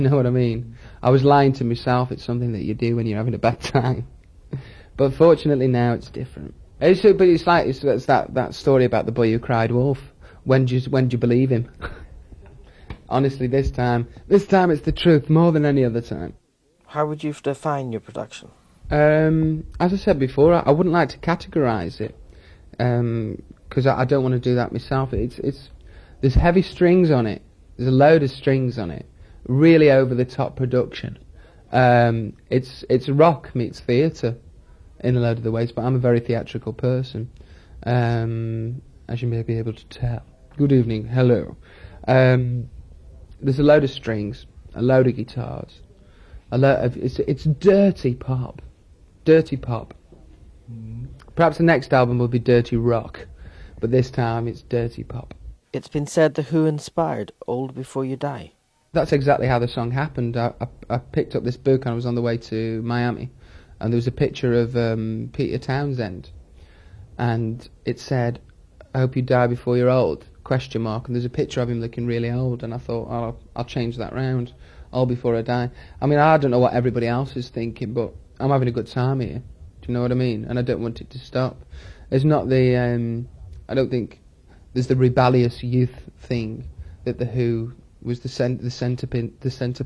You know what I mean? I was lying to myself. It's something that you do when you're having a bad time. But fortunately now it's different. But it's like it's that story about the boy who cried wolf. When do you believe him? Honestly, this time it's the truth more than any other time. How would you define your production? As I said before, I wouldn't like to categorise it because I don't want to do that myself. There's heavy strings on it. There's a load of strings on it. Really over the top production. It's rock meets theatre in a load of the ways, but I'm a very theatrical person, as you may be able to tell. Good evening, hello. There's a load of strings, a load of guitars, it's dirty pop. Perhaps the next album will be dirty rock, but this time it's dirty pop. It's been said the Who inspired Old Before You Die. That's exactly how the song happened. I picked up this book and I was on the way to Miami, and there was a picture of Peter Townsend, and it said, "I hope you die before you're old?" ? And there's a picture of him looking really old, and I thought, oh, I'll change that round. All before I die. I mean, I don't know what everybody else is thinking, but I'm having a good time here. Do you know what I mean? And I don't want it to stop. There's not the I don't think there's the rebellious youth thing that the Who was the centre